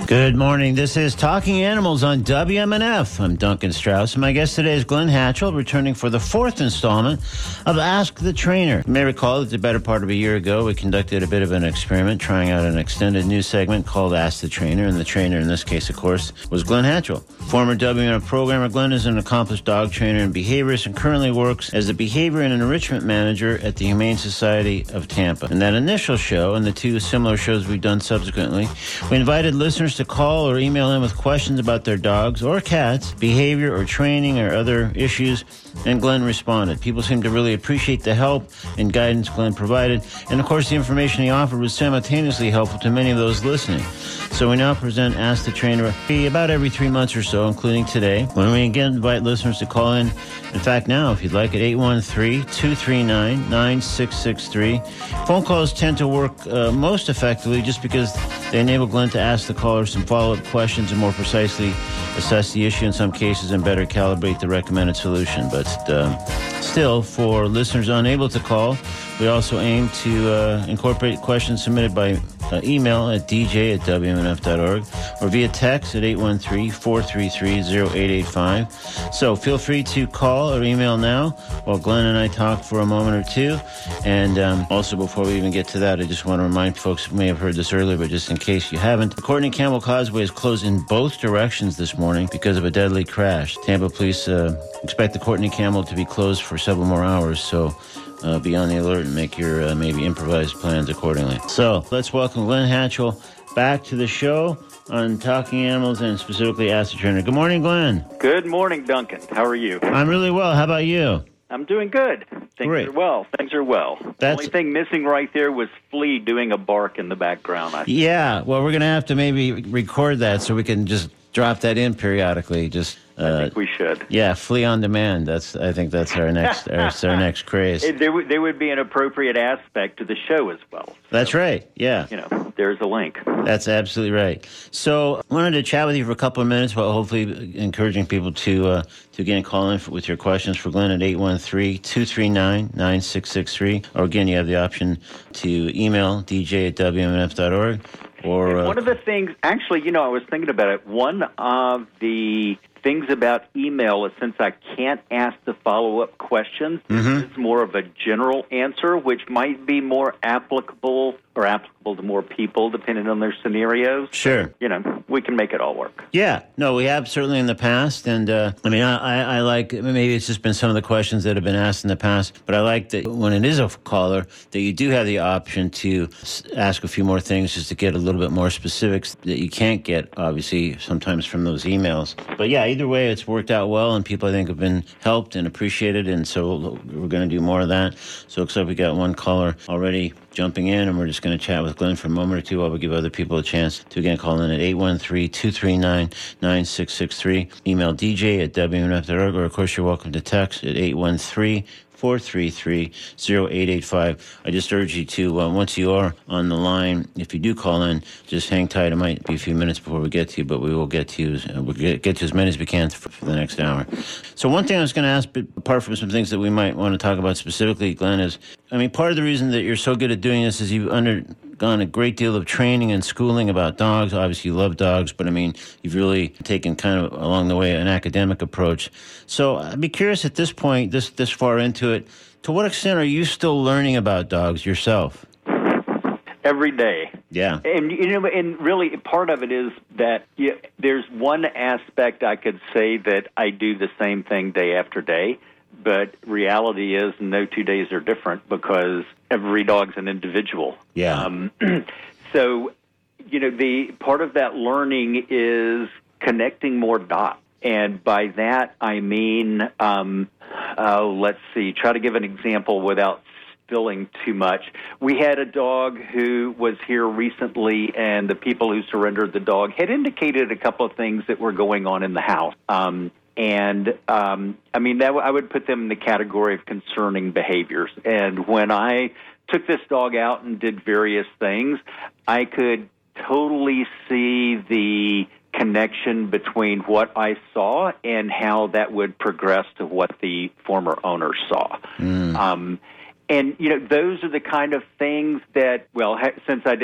Good morning. This is Talking Animals on WMNF. I'm Duncan Strauss, and my guest today is Glenn Hatchell, returning for the fourth installment of Ask the Trainer. You may recall that the better part of a year ago, we conducted a bit of an experiment, trying out an extended news segment called Ask the Trainer, and the trainer in this case, of course, was Glenn Hatchell. Former WMNF programmer, Glenn is an accomplished dog trainer and behaviorist and currently works as the behavior and enrichment manager at the Humane Society of Tampa. In that initial show, and the two similar shows we've done subsequently, we invited listeners to call or email in with questions about their dogs or cats, behavior or training or other issues, and Glenn responded. People seemed to really appreciate the help and guidance Glenn provided, and of course the information he offered was simultaneously helpful to many of those listening. So we now present Ask the Trainer about every 3 months or so, including today, when we again invite listeners to call in. In fact, now, if you'd like, at 813-239-9663. Phone calls tend to work most effectively just because they enable Glenn to ask the caller some follow-up questions and more precisely assess the issue in some cases and better calibrate the recommended solution. But still, for listeners unable to call, we also aim to incorporate questions submitted by email at dj@wmnf.org or via text at 813-433-0885. So feel free to call or email now while Glenn and I talk for a moment or two. And also, before we even get to that, I just want to remind folks who may have heard this earlier, but just in case you haven't, the Courtney Campbell Causeway is closed in both directions this morning because of a deadly crash. Tampa police expect the Courtney Campbell to be closed for several more hours, so be on the alert and make your maybe improvised plans accordingly. So let's welcome Glenn Hatchell back to the show on Talking Animals and specifically Ask the Trainer. Good morning, Glenn. Good morning, Duncan. How are you? I'm really well. How about you? I'm doing good. Things are well. The only thing missing right there was Flea doing a bark in the background. Yeah, well, we're going to have to maybe record that so we can just drop that in periodically. I think we should. Yeah, Flea on demand. I think that's our next our next craze. There would be an appropriate aspect to the show as well. So, that's right. Yeah. There's a link. That's absolutely right. So I wanted to chat with you for a couple of minutes while hopefully encouraging people to again call in with your questions for Glenn at 813-239-9663. Or again, you have the option to email dj@wmnf.org. Or one of the things, actually, I was thinking about it. One of the things about email is since I can't ask the follow-up questions, it's more of a general answer, which might be more applicable to more people depending on their scenarios. Sure. We can make it all work. Yeah. No, we have certainly in the past. And I like, maybe it's just been some of the questions that have been asked in the past, but I like that when it is a caller, that you do have the option to ask a few more things just to get a little bit more specifics that you can't get, obviously, sometimes from those emails. But yeah, either way, it's worked out well, and people, I think, have been helped and appreciated, and so we're going to do more of that. So it looks like we got one caller already jumping in, and we're just going to chat with Glenn for a moment or two while we give other people a chance to, again, call in at 813-239-9663. Email dj@wmnf.org, or, of course, you're welcome to text at 813-433-0885. I just urge you to, once you are on the line, if you do call in, just hang tight. It might be a few minutes before we get to you, but we will get to you. We'll get to as many as we can for the next hour. So one thing I was going to ask, apart from some things that we might want to talk about specifically, Glenn, is, part of the reason that you're so good at doing this is you've undergone a great deal of training and schooling about dogs. Obviously, you love dogs, but you've really taken kind of along the way an academic approach. So I'd be curious at this point, this far into it, to what extent are you still learning about dogs yourself? Every day. Yeah. And really part of it is that there's one aspect I could say that I do the same thing day after day, but reality is no 2 days are different because every dog's an individual. Yeah. So, the part of that learning is connecting more dots. And by that, I mean, let's see, try to give an example without spilling too much. We had a dog who was here recently, and the people who surrendered the dog had indicated a couple of things that were going on in the house. I would put them in the category of concerning behaviors. And when I took this dog out and did various things, I could totally see the connection between what I saw and how that would progress to what the former owner saw. And, those are the kind of things that, well, since I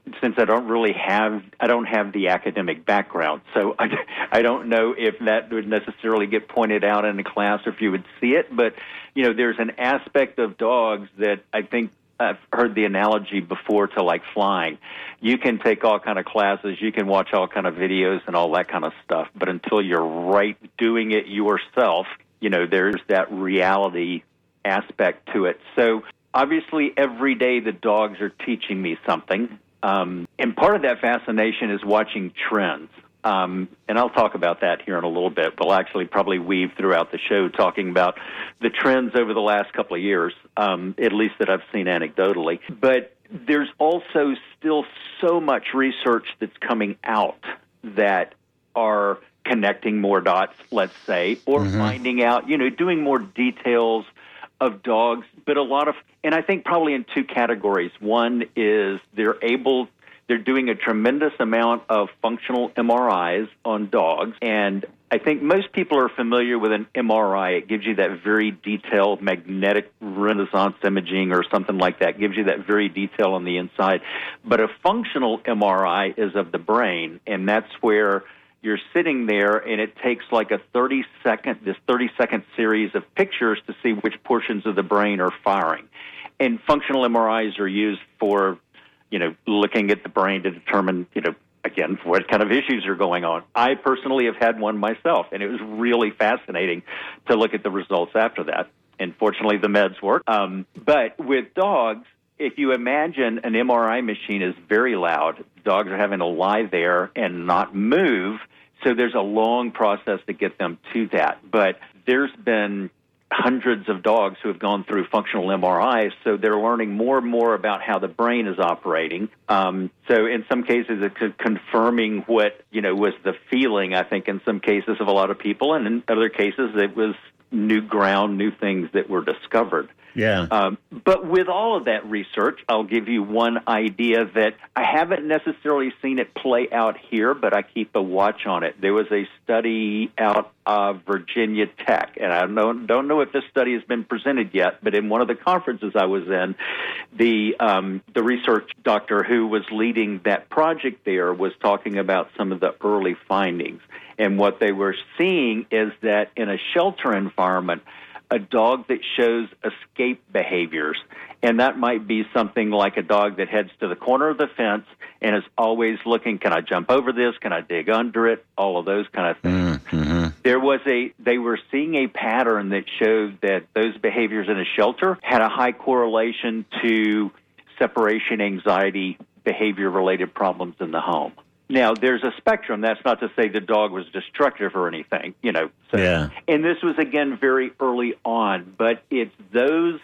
don't have the academic background, so I don't know if that would necessarily get pointed out in a class or if you would see it. But, there's an aspect of dogs that I think I've heard the analogy before to like flying. You can take all kind of classes, you can watch all kind of videos and all that kind of stuff, but until you're right doing it yourself, there's that reality aspect to it. So obviously every day the dogs are teaching me something. And part of that fascination is watching trends. And I'll talk about that here in a little bit. We'll actually probably weave throughout the show talking about the trends over the last couple of years, at least that I've seen anecdotally. But there's also still so much research that's coming out that are connecting more dots, let's say, or finding out, doing more details of dogs, but and I think probably in two categories. One is they're doing a tremendous amount of functional MRIs on dogs, and I think most people are familiar with an MRI. It gives you that very detailed magnetic resonance imaging or something like that. It gives you that very detail on the inside. But a functional MRI is of the brain, and that's where you're sitting there, and it takes like a 30-second series of pictures to see which portions of the brain are firing. And functional MRIs are used for, looking at the brain to determine, again, what kind of issues are going on. I personally have had one myself, and it was really fascinating to look at the results after that. And fortunately, the meds work. But with dogs, if you imagine an MRI machine is very loud, dogs are having to lie there and not move, so there's a long process to get them to that. But there's been hundreds of dogs who have gone through functional MRIs, so they're learning more and more about how the brain is operating. So in some cases, it's confirming what, was the feeling, I think, in some cases of a lot of people, and in other cases, it was new ground, new things that were discovered. Yeah. But with all of that research, I'll give you one idea that I haven't necessarily seen it play out here, but I keep a watch on it. There was a study out of Virginia Tech, and I don't know if this study has been presented yet, but in one of the conferences I was in, the research doctor who was leading that project there was talking about some of the early findings. And what they were seeing is that in a shelter environment, a dog that shows escape behaviors, and that might be something like a dog that heads to the corner of the fence and is always looking, can I jump over this? Can I dig under it? All of those kind of things. Mm-hmm. They were seeing a pattern that showed that those behaviors in a shelter had a high correlation to separation anxiety, behavior-related problems in the home. Now, there's a spectrum. That's not to say the dog was destructive or anything, So, yeah. And this was, again, very early on. But it's those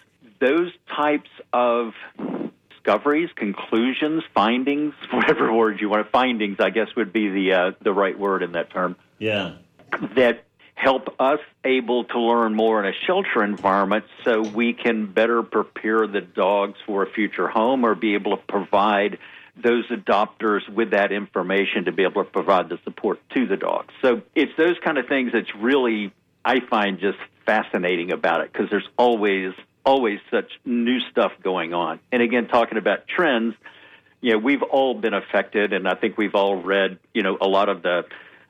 types of discoveries, conclusions, findings, whatever word you want. Findings, I guess, would be the right word in that term. Yeah. That help us able to learn more in a shelter environment so we can better prepare the dogs for a future home or be able to provide those adopters with that information to be able to provide the support to the dogs. So it's those kind of things that's really, I find, just fascinating about it because there's always such new stuff going on. And again, talking about trends, we've all been affected, and I think we've all read, a lot of the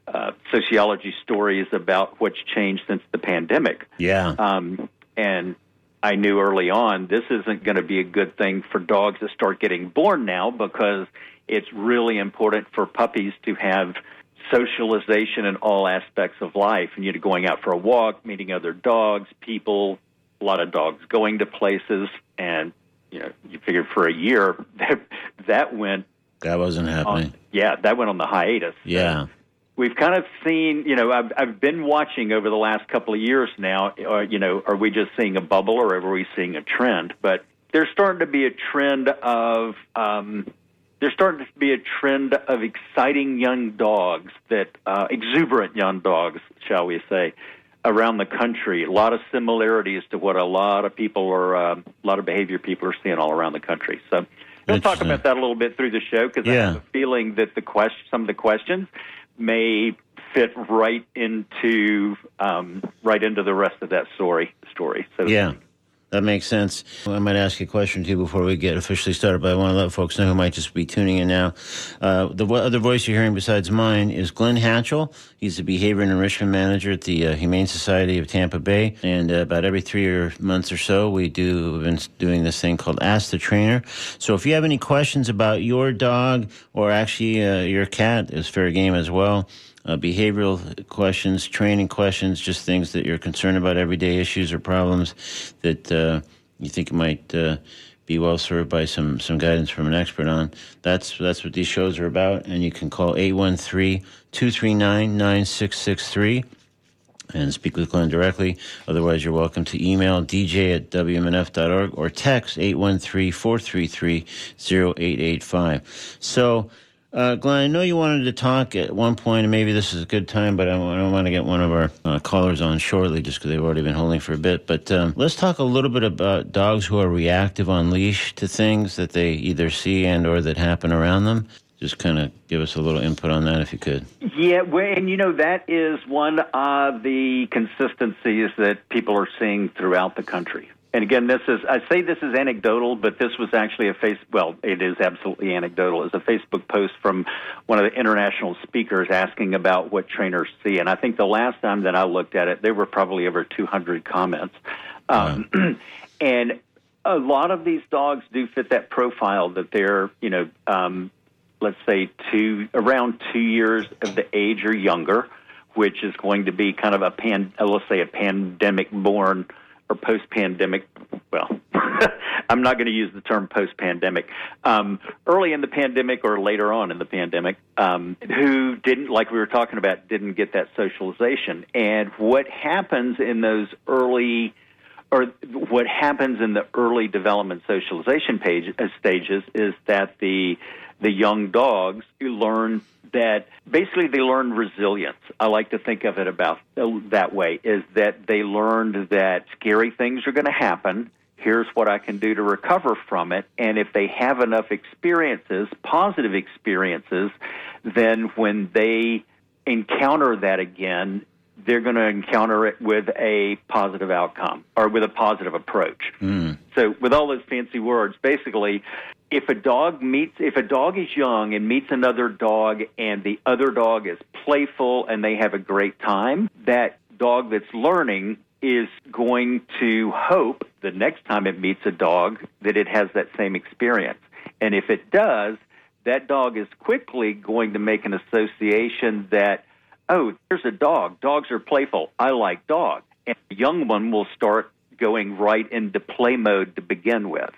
sociology stories about what's changed since the pandemic. Yeah. And I knew early on this isn't going to be a good thing for dogs to start getting born now because it's really important for puppies to have socialization in all aspects of life. And you're going out for a walk, meeting other dogs, people, a lot of dogs going to places. And, you figure for a year that went. That wasn't happening. That went on the hiatus. Yeah. We've kind of seen, I've been watching over the last couple of years now, are we just seeing a bubble or are we seeing a trend? But there's starting to be a trend of exciting young dogs exuberant young dogs, shall we say, around the country. A lot of similarities to what a lot of behavior people are seeing all around the country. So we'll talk about that a little bit through the show because I have a feeling that some of the questions may fit right into the rest of that story. So yeah. That makes sense. I might ask you a question or two before we get officially started, but I want to let folks know who might just be tuning in now. The other voice you're hearing besides mine is Glenn Hatchell. He's the Behavior and Enrichment Manager at the Humane Society of Tampa Bay. And about every 3 months or so, we've been doing this thing called Ask the Trainer. So if you have any questions about your dog or actually your cat, is fair game as well. Behavioral questions, training questions, just things that you're concerned about, everyday issues or problems that you think might be well served by some guidance from an expert on. That's what these shows are about, and you can call 813-239-9663 and speak with Glenn directly. Otherwise, you're welcome to email dj@wmnf.org or text 813-433-0885. So, Glenn, I know you wanted to talk at one point, and maybe this is a good time, but I don't want to get one of our callers on shortly just because they've already been holding for a bit. But let's talk a little bit about dogs who are reactive on leash to things that they either see and or that happen around them. Just kind of give us a little input on that if you could. Yeah, and that is one of the consistencies that people are seeing throughout the country. And again, I say this is anecdotal, but this was actually it is absolutely anecdotal. It's a Facebook post from one of the international speakers asking about what trainers see. And I think the last time that I looked at it, there were probably over 200 comments. And a lot of these dogs do fit that profile that they're, let's say around 2 years of the age or younger, which is going to be kind of a pandemic-born or post-pandemic, I'm not going to use the term post-pandemic, early in the pandemic or later on in the pandemic, who didn't, like we were talking about, didn't get that socialization. And what happens in the early development socialization stages is that the young dogs learn that basically they learn resilience. I like to think of it about that way, is that they learned that scary things are going to happen. Here's what I can do to recover from it. And if they have enough experiences, positive experiences, then when they encounter that again, they're going to encounter it with a positive outcome or with a positive approach. So with all those fancy words, basically, if a dog is young and meets another dog and the other dog is playful and they have a great time, that dog that's learning is going to hope the next time it meets a dog that it has that same experience. And if it does, that dog is quickly going to make an association that, oh, there's a dog. Dogs are playful. I like dogs. And the young one will start going right into play mode to begin with.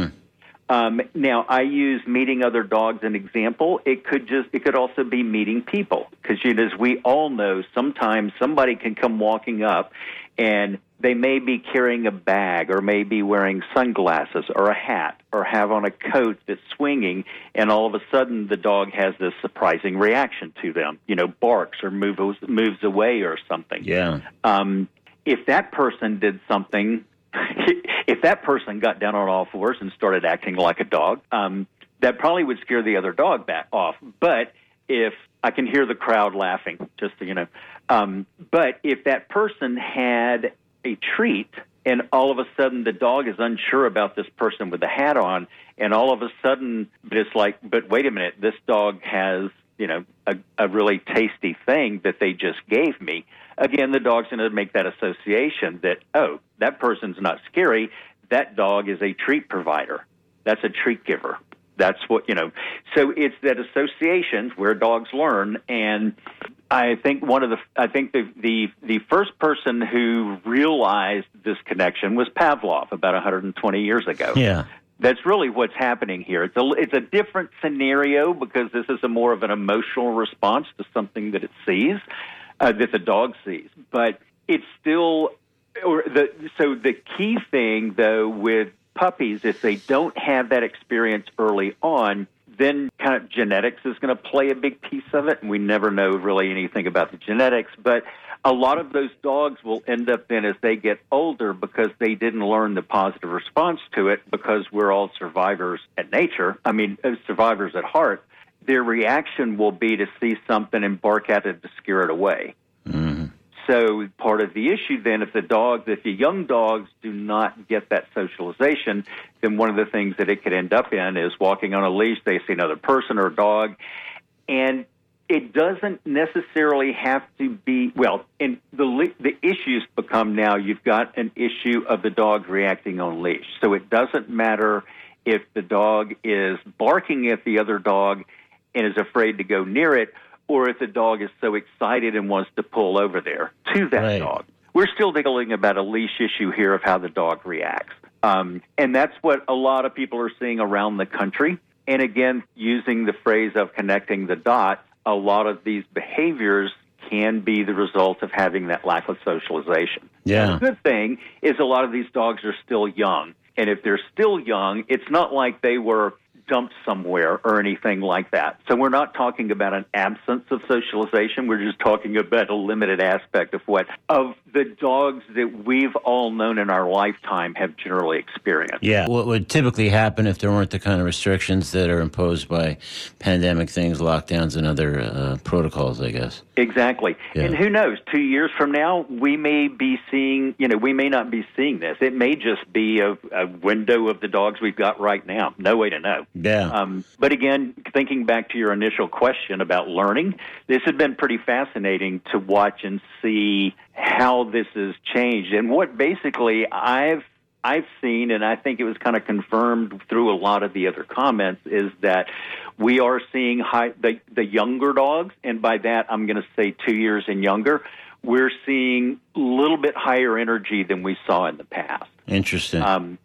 Now, I use meeting other dogs as an example. It could also be meeting people, because as we all know, sometimes somebody can come walking up and they may be carrying a bag or maybe wearing sunglasses or a hat or have on a coat that's swinging, and all of a sudden the dog has this surprising reaction to them, barks or moves away or something. Yeah. If that person did something, if that person got down on all fours and started acting like a dog, that probably would scare the other dog back off. But if I can hear the crowd laughing, just so you know. But if that person had a treat and all of a sudden the dog is unsure about this person with the hat on, and all of a sudden it's like, but wait a minute, this dog has, a really tasty thing that they just gave me. Again, the dog's going to make that association that, oh, that person's not scary. That dog is a treat provider. That's a treat giver. That's what, So it's that associations where dogs learn. And I think the first person who realized this connection was Pavlov about 120 years ago. Yeah. That's really what's happening here. It's a different scenario because this is a more of an emotional response to something that it sees, that the dog sees. But it's still, so the key thing, though, with puppies, if they don't have that experience early on, then kind of genetics is going to play a big piece of it, and we never know really anything about the genetics. But a lot of those dogs will end up then as they get older because they didn't learn the positive response to it, because we're all survivors at nature. Survivors at heart. Their reaction will be to see something and bark at it to scare it away. Mm-hmm. So part of the issue then, if the young dogs do not get that socialization, then one of the things that it could end up in is walking on a leash, they see another person or dog, and it doesn't necessarily have to be, well, and the issues become now you've got an issue of the dog reacting on leash. So it doesn't matter if the dog is barking at the other dog and is afraid to go near it, or if the dog is so excited and wants to pull over there to that dog. We're still dealing about a leash issue here of how the dog reacts. And that's what a lot of people are seeing around the country. And again, using the phrase of connecting the dots, a lot of these behaviors can be the result of having that lack of socialization. Yeah. Now, the good thing is a lot of these dogs are still young. And if they're still young, it's not like they were dumped somewhere or anything like that. So we're not talking about an absence of socialization. We're just talking about a limited aspect of the dogs that we've all known in our lifetime have generally experienced. Yeah. What would typically happen if there weren't the kind of restrictions that are imposed by pandemic things, lockdowns, and other protocols, I guess. Exactly. Yeah. And who knows, 2 years from now, we may be seeing, we may not be seeing this. It may just be a window of the dogs we've got right now. No way to know. Yeah. But again, thinking back to your initial question about learning, this has been pretty fascinating to watch and see how this has changed. And what basically I've seen, and I think it was kind of confirmed through a lot of the other comments, is that we are seeing the younger dogs, and by that I'm going to say 2 years and younger, we're seeing a little bit higher energy than we saw in the past. Interesting.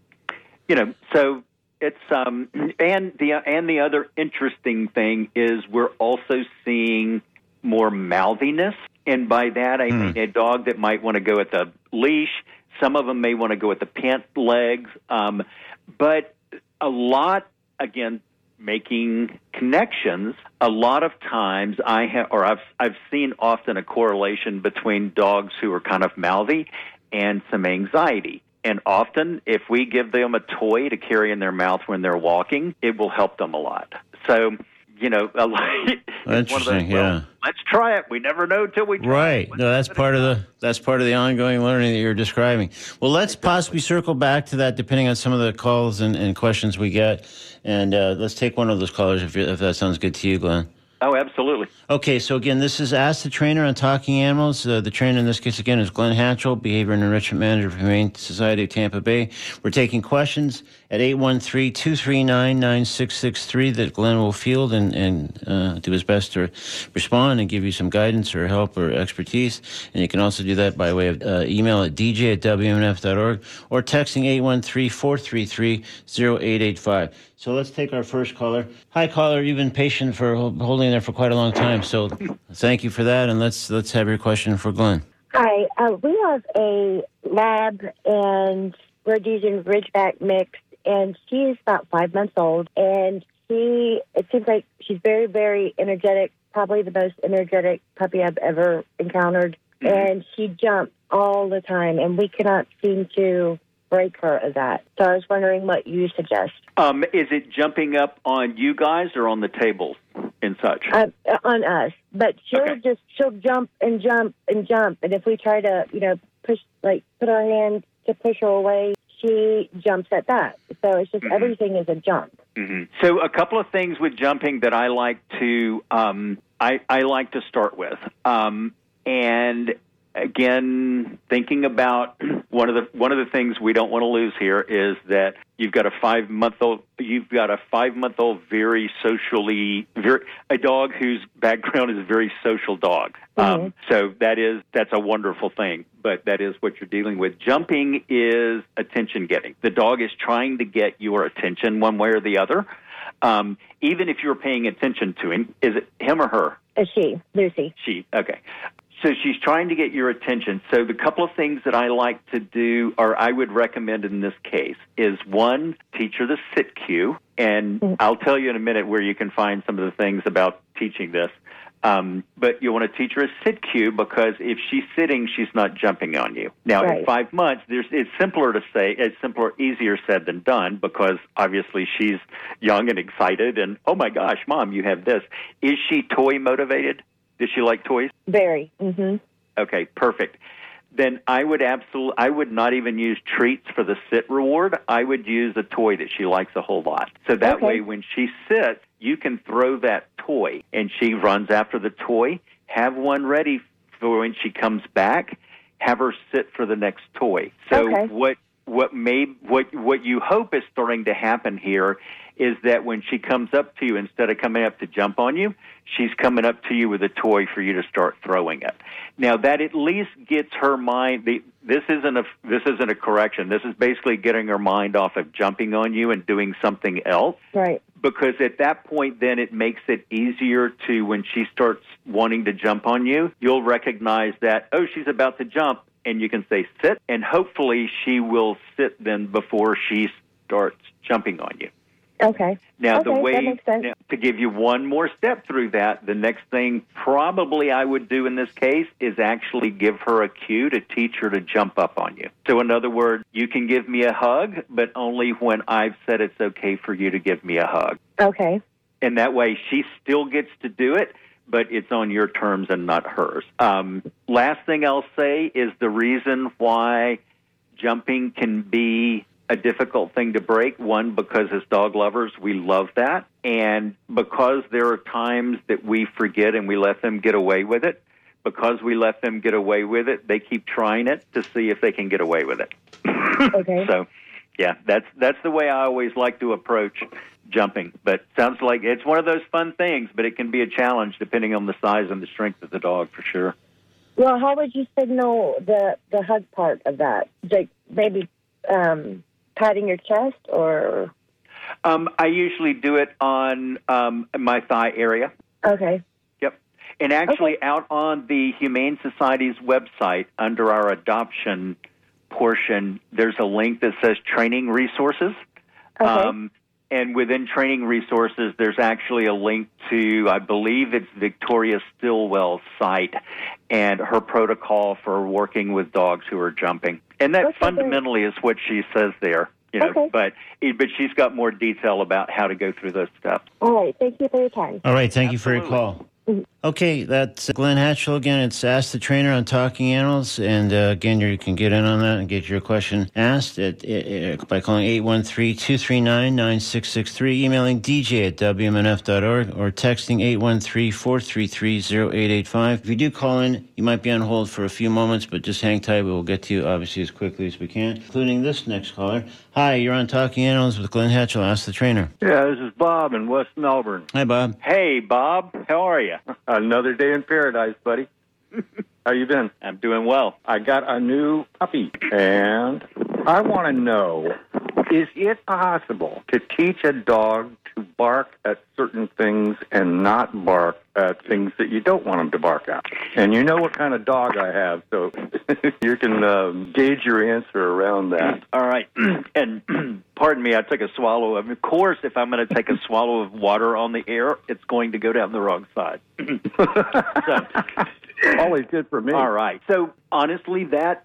So it's and the other interesting thing is we're also seeing more mouthiness, and by that I mean a dog that might want to go at the leash. Some of them may want to go at the pant legs, but a lot, again, making connections. A lot of times I've seen often a correlation between dogs who are kind of mouthy and some anxiety. And often, if we give them a toy to carry in their mouth when they're walking, it will help them a lot. So, interesting. Let's try it. We never know till we try. Right. No, that's part of the ongoing learning that you're describing. Well, let's possibly circle back to that, depending on some of the calls and questions we get. And let's take one of those callers if that sounds good to you, Glenn. Oh, absolutely. Okay, so again, this is Ask the Trainer on Talking Animals. The trainer in this case, again, is Glenn Hatchell, Behavior and Enrichment Manager for Humane Society of Tampa Bay. We're taking questions at 813-239-9663 that Glenn will field and do his best to respond and give you some guidance or help or expertise. And you can also do that by way of email at dj@wmnf.org or texting 813-433-0885. So let's take our first caller. Hi, caller. You've been patient for holding there for quite a long time. So thank you for that. And let's have your question for Glenn. Hi. We have a lab, and we're using Ridgeback mix, and she's about 5 months old. And it seems like she's very, very energetic, probably the most energetic puppy I've ever encountered. Mm-hmm. And she jumps all the time, and we cannot seem to break her of that. So I was wondering what you suggest. Is it jumping up on you guys or on the tables and such? On us. But she'll jump and jump and jump. And if we try to, put our hand to push her away, she jumps at that. So it's just everything is a jump. Mm-hmm. So a couple of things with jumping that I like to I like to start with. And again, thinking about one of the things we don't want to lose here is that you've got a 5-month-old a dog whose background is a very social dog. Mm-hmm. So that's a wonderful thing, but that is what you're dealing with. Jumping is attention getting. The dog is trying to get your attention one way or the other. Even if you're paying attention to him, is it him or her? She, Lucy. She, okay. So she's trying to get your attention. So the couple of things that I like to do, or I would recommend in this case, is one, teach her the sit cue. And I'll tell you in a minute where you can find some of the things about teaching this. But you want to teach her a sit cue because if she's sitting, she's not jumping on you. Now, right. At 5 months, it's easier said than done because obviously she's young and excited and, oh my gosh, Mom, you have this. Is she toy motivated? Does she like toys? Very. Mm-hmm. Okay, perfect. Then I would not even use treats for the sit reward. I would use a toy that she likes a whole lot. So that way when she sits, you can throw that toy and she runs after the toy. Have one ready for when she comes back. Have her sit for the next toy. So what you hope is starting to happen here is that when she comes up to you, instead of coming up to jump on you, she's coming up to you with a toy for you to start throwing it. Now that at least gets her mind. This isn't a correction. This is basically getting her mind off of jumping on you and doing something else. Right. Because at that point, then it makes it easier to, when she starts wanting to jump on you, you'll recognize that, oh, she's about to jump, and you can say sit, and hopefully she will sit then before she starts jumping on you. Okay. Now, that makes sense. Now, to give you one more step through that, the next thing probably I would do in this case is actually give her a cue to teach her to jump up on you. So in other words, you can give me a hug, but only when I've said it's okay for you to give me a hug. Okay. And that way she still gets to do it, but it's on your terms and not hers. Last thing I'll say is the reason why jumping can be a difficult thing to break. One, because as dog lovers, we love that. And because there are times that we forget and we let them get away with it, because we let them get away with it, they keep trying it to see if they can get away with it. Okay. So, yeah, that's the way I always like to approach jumping. But sounds like it's one of those fun things, but it can be a challenge depending on the size and the strength of the dog, for sure. Well, how would you signal the hug part of that? Like maybe patting your chest, or? I usually do it on my thigh area. Okay. Yep. And actually out on the Humane Society's website, under our adoption portion, there's a link that says training resources. Okay. And within training resources, there's actually a link to, I believe it's Victoria Stillwell's site and her protocol for working with dogs who are jumping. And that fundamentally is what she says there, you know. But she's got more detail about how to go through those steps. All right. Thank you for your time. All right. Thank you for your call. Okay, that's Glenn Hatchell again. It's Ask the Trainer on Talking Animals. And again, you can get in on that and get your question asked by calling 813-239-9663, emailing dj@wmnf.org, or texting 813-433-0885. If you do call in, you might be on hold for a few moments, but just hang tight. We will get to you, obviously, as quickly as we can, including this next caller. Hi, you're on Talking Animals with Glenn Hatchell. Ask the Trainer. Yeah, this is Bob in West Melbourne. Hi, Bob. Hey, Bob. How are you? Another day in paradise, buddy. How you been? I'm doing well. I got a new puppy, and I want to know, is it possible to teach a dog to bark at certain things and not bark at things that you don't want him to bark at? And you know what kind of dog I have, so you can gauge your answer around that. All right. And pardon me, I took a swallow of. Of course, if I'm going to take a swallow of water on the air, it's going to go down the wrong side. Always good for me. All right. So honestly, for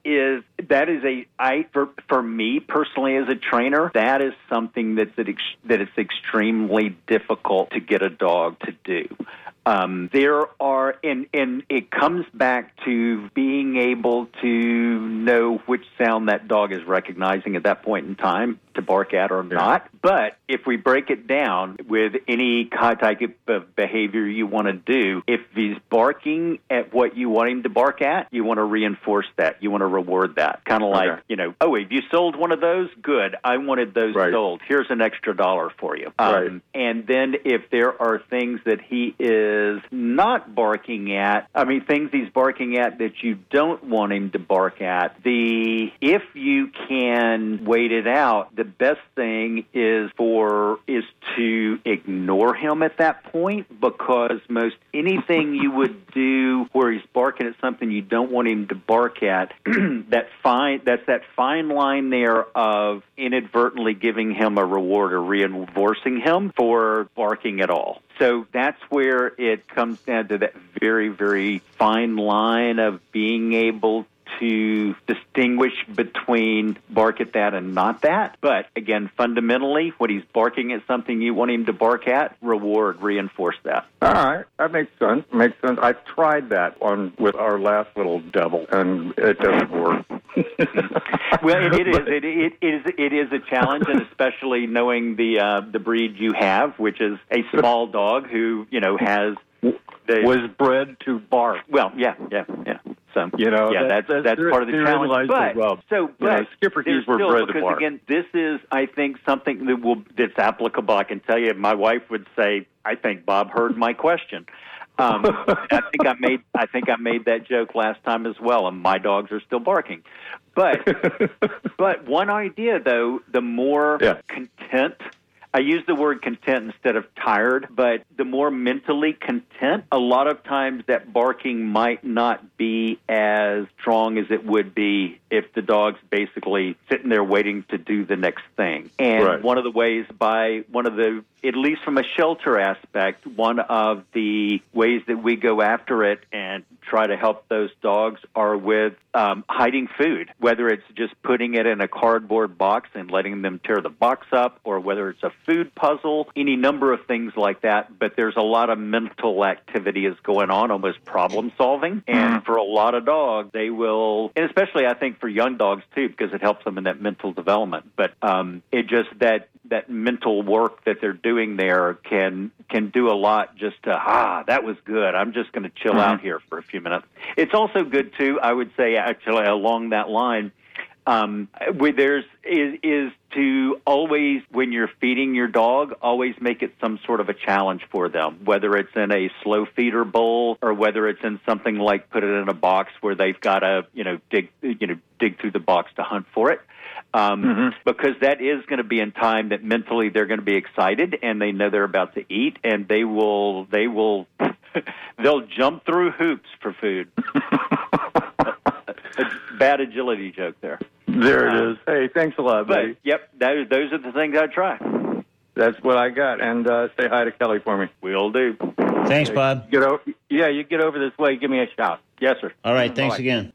me personally as a trainer, that is something that it's extremely difficult to get a dog to do. There are, and it comes back to being able to know which sound that dog is recognizing at that point in time to bark at or not. But if we break it down with any type of behavior you want to do, if he's barking at what you want him to bark at, you want to reinforce that. You want to reward that. Kind of like, oh, have you sold one of those? Good. I wanted those sold. Here's an extra $1 for you. And then if there are things that he is not barking at, things he's barking at that you don't want him to bark at, if you can wait it out, the best thing is to ignore him at that point, because most anything you would do where he's barking at something you don't want him to bark at, that's that fine line there of inadvertently giving him a reward or reinforcing him for barking at all. So that's where it comes down to that very, very fine line of being able to distinguish between bark at that and not that. But again, fundamentally, when he's barking at something you want him to bark at, reinforce that. All right, that makes sense. I tried that with our last little devil, and it doesn't work. Well, it is a challenge, and especially knowing the breed you have, which is a small dog who was bred to bark. Well, yeah. So that's part of the challenge. But Schipperkes were bred to bark. Again, this is, I think, something that's applicable. I can tell you, my wife would say, "I think Bob heard my question." I think I made that joke last time as well, and my dogs are still barking. But one idea, though, the more content. I use the word content instead of tired, but the more mentally content, a lot of times that barking might not be as strong as it would be if the dog's basically sitting there waiting to do the next thing. And one of the ways at least from a shelter aspect, one of the ways that we go after it and try to help those dogs are with hiding food, whether it's just putting it in a cardboard box and letting them tear the box up, or whether it's a food puzzle, any number of things like that. But there's a lot of mental activity is going on, almost problem solving. And for a lot of dogs, they will, and especially I think for young dogs too, because it helps them in that mental development. But it just that mental work that they're doing there can do a lot just to, that was good. I'm just going to chill out here for a few minutes. It's also good too, I would say, actually along that line, is to always, when you're feeding your dog, always make it some sort of a challenge for them, whether it's in a slow feeder bowl or whether it's in something like put it in a box where they've got to, dig through the box to hunt for it. Because that is going to be in time that mentally they're going to be excited and they know they're about to eat, and they will they'll jump through hoops for food. A bad agility joke there. There it is. Hey, thanks a lot, buddy. Those are the things I try. That's what I got. And say hi to Kelly for me. Will do. Thanks, Bob. You get over this way. Give me a shout. Yes, sir. All right, thanks again.